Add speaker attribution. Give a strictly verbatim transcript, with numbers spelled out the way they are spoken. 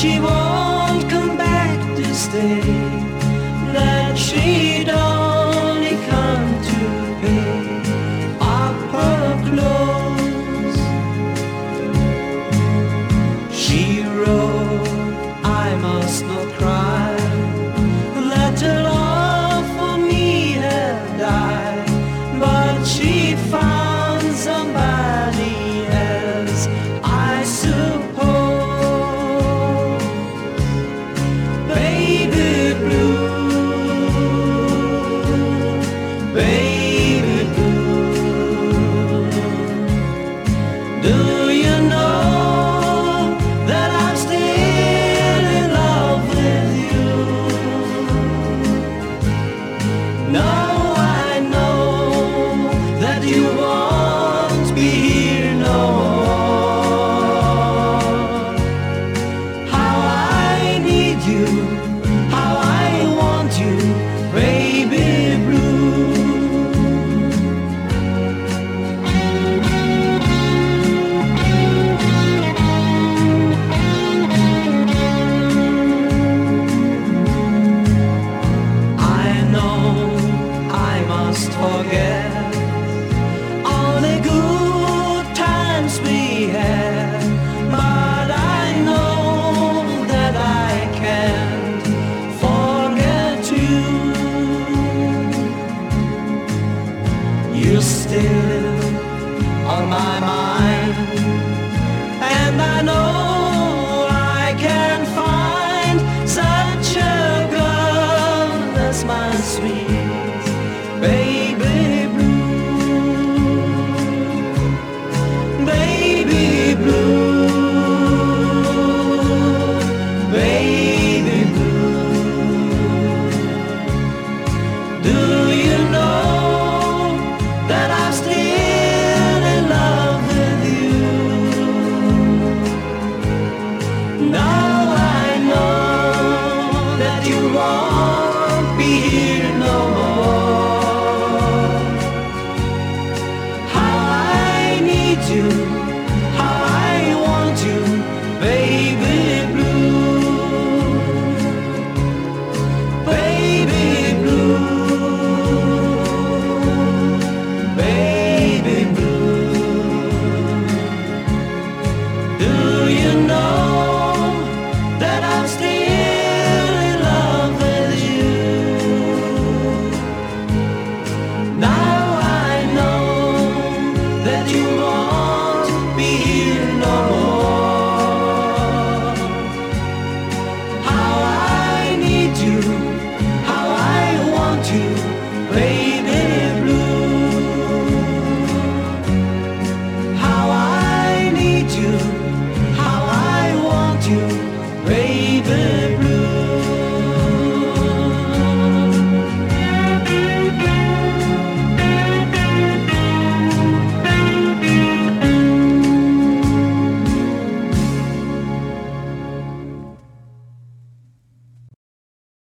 Speaker 1: she won't come back to stay, that she'd only come to pay up her clothes. She wrote, I must not cry, that her love for me had died, but she'd found somebody else, I suppose. Baby blue, baby blue, do you know that I'm still in love with you? Now I know that you won't be here no more. How I need you, how I want you, baby blue. I know I must forget all the good times we had, but I know that I can't forget you. You're still on my mind, and I know I can't find such a girl as my sweet baby blue, baby blue, baby blue. Do you know that I'm still in love with you? No.